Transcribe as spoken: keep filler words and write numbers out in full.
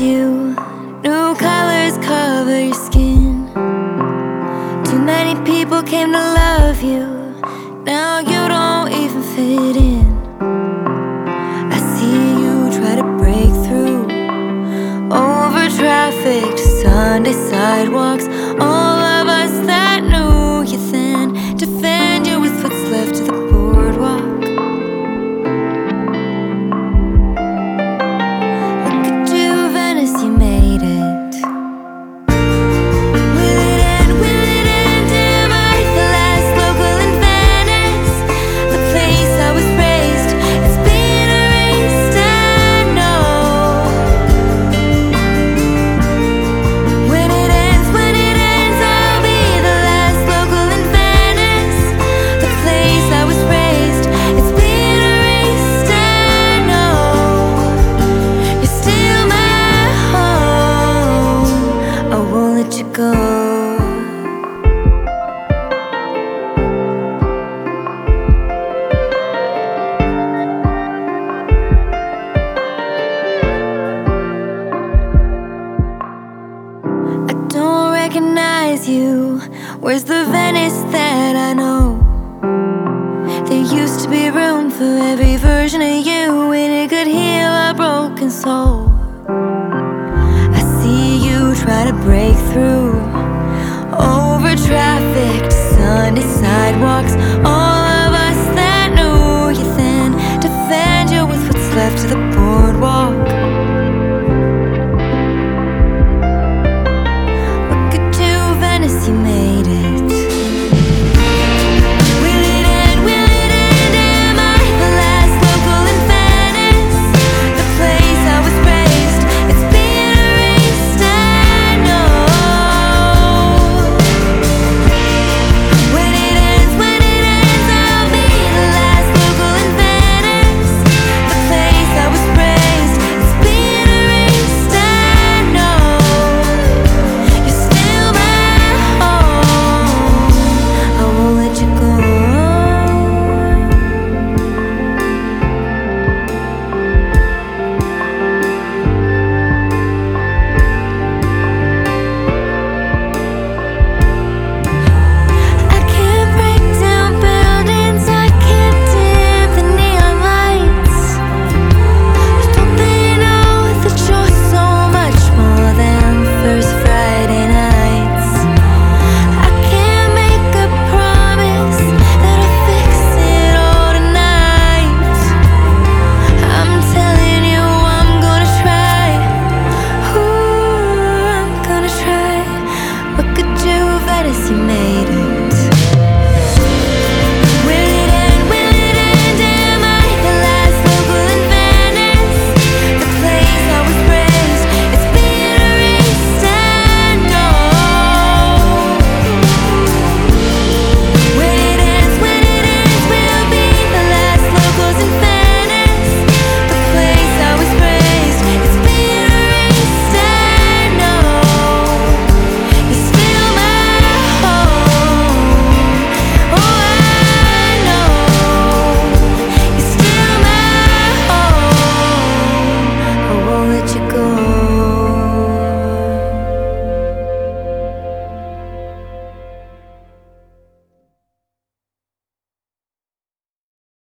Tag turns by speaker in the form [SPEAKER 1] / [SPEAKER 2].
[SPEAKER 1] you. New colors cover your skin. Too many people came to love you. Now you don't even fit in. I see you try to break through over traffic to Sunday sidewalks. All of us that knew you then defend you with what's left of the boardwalk. Look at you, Venice, you made it. Will it end? Will it end? Am I the last local in Venice? The place I was raised, it's been erased, I know. When it ends, when it ends, I'll be the last local in Venice. The place I was raised, it's been erased, I know. You're still my home, I won't let you go. I don't recognize you. Where's the Venice that I know? There used to be room for every version of you, and it could heal a broken soul. I see you try to break through over traffic to Sunday sidewalks.